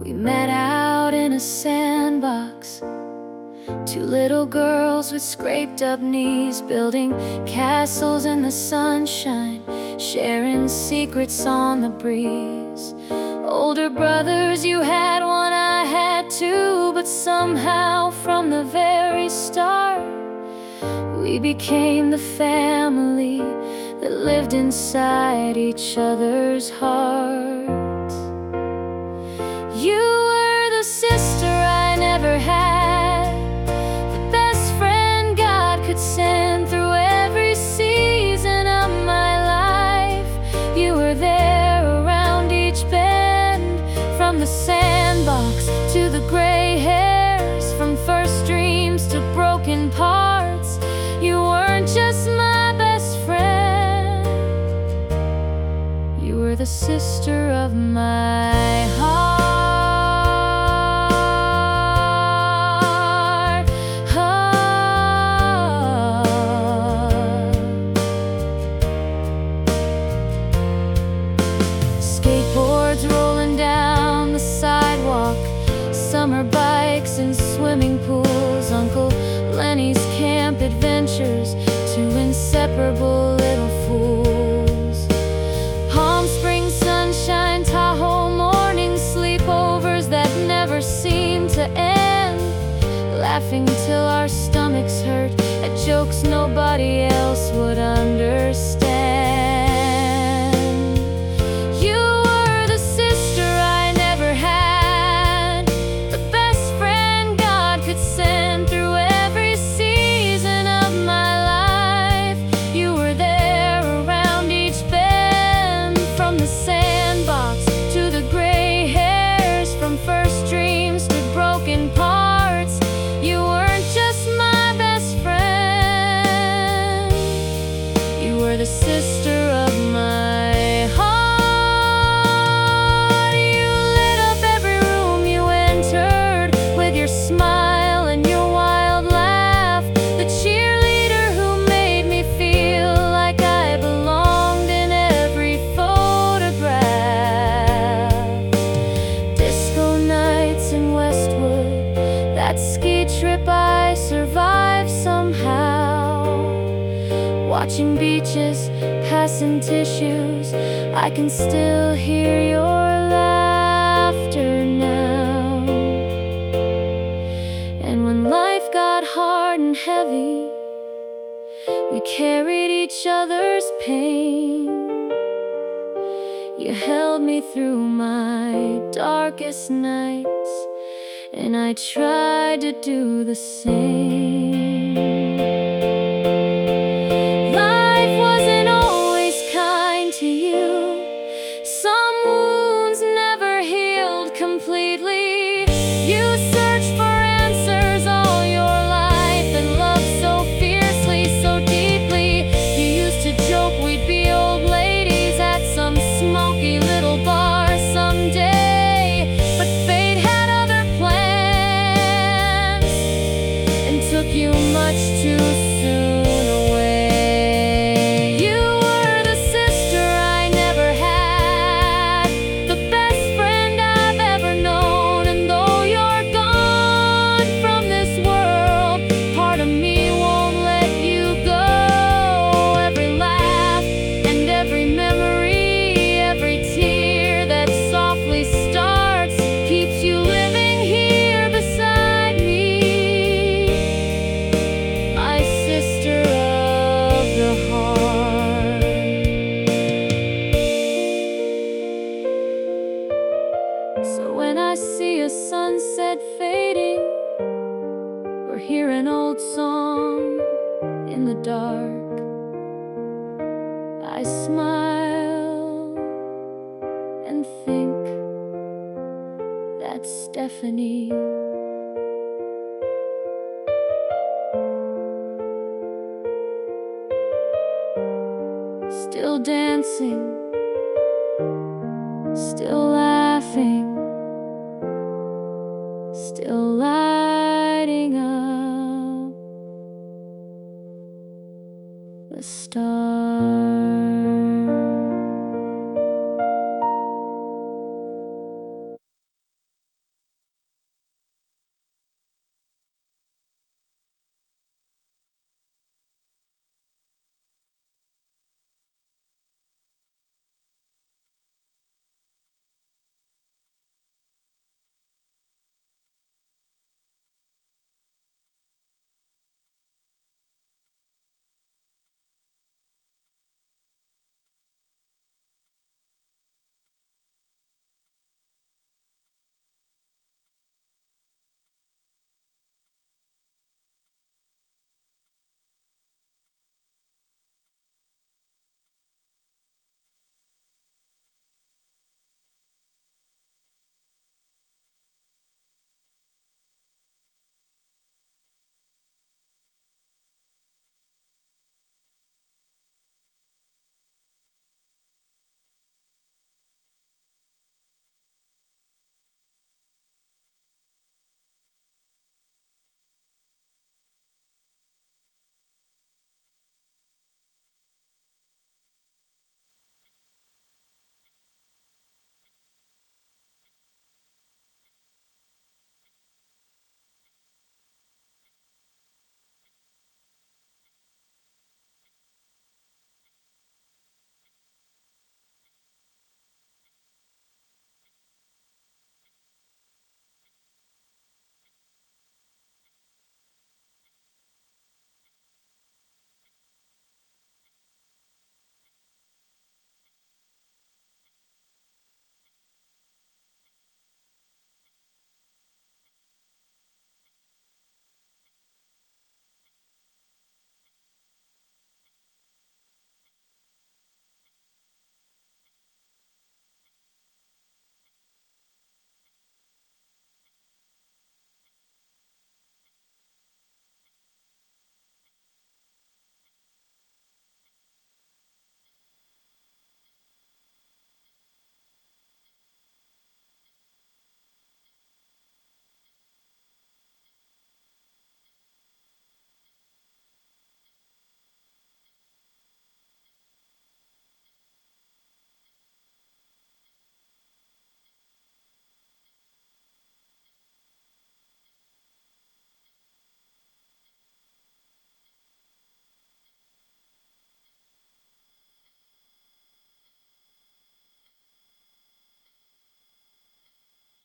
We met out in a sandbox, two little girls with scraped up knees, building castles in the sunshine, sharing secrets on the breeze. Older brothers, you had one, I had two, but somehow from the very start we became the family that lived inside each other's hearts. You were the sister I never had, the best friend God could send through every season of my life. You were there around each bend, from the sandbox to the gray hairs, from first dreams to broken parts. You weren't just my best friend, you were the sister of my heart. Skateboards rolling down the sidewalk, summer bikes and swimming pools, Uncle Lenny's camp adventures, two inseparable little fools. Palm Springs sunshine, Tahoe morning sleepovers that never seemed to end, laughing till our stomachs hurt at jokes nobody else would understand. You were the sister I never had, the best friend God could send through every season of my life. You were there around each bend, from the sandbox to the gray hairs, from first dreams to broken parts. You weren't just my best friend, you were the sister of my heart. You lit up every room you entered with your smile and your wild laugh, the cheerleader who made me feel like I belonged in every photograph. Disco nights in Westwood, that ski trip I survived somehow. Watching beaches, passing tissues, I can still hear your laughter now. And when life got hard and heavy, we carried each other's pain. You held me through my darkest nights, and I tried to do the same. Life wasn't always kind to you, some wounds never healed completely. You searched for answers all your life and loved so fiercely, so deeply. You used to joke we'd be old ladies at some smoky little bar someday, but fate had other plans and took you much too soon away. You were the sister I never had, the best friend I've ever known. And though you're gone from this world, part of me won't let you go. Every laugh and every memory, every tear that softly starts, keeps you living here beside me, my sister of the heart. So when I see a sunset fading, or hear an old song in the dark, I smile and think that's Stephanie. Still dancing, still laughing, still lighting up the stars.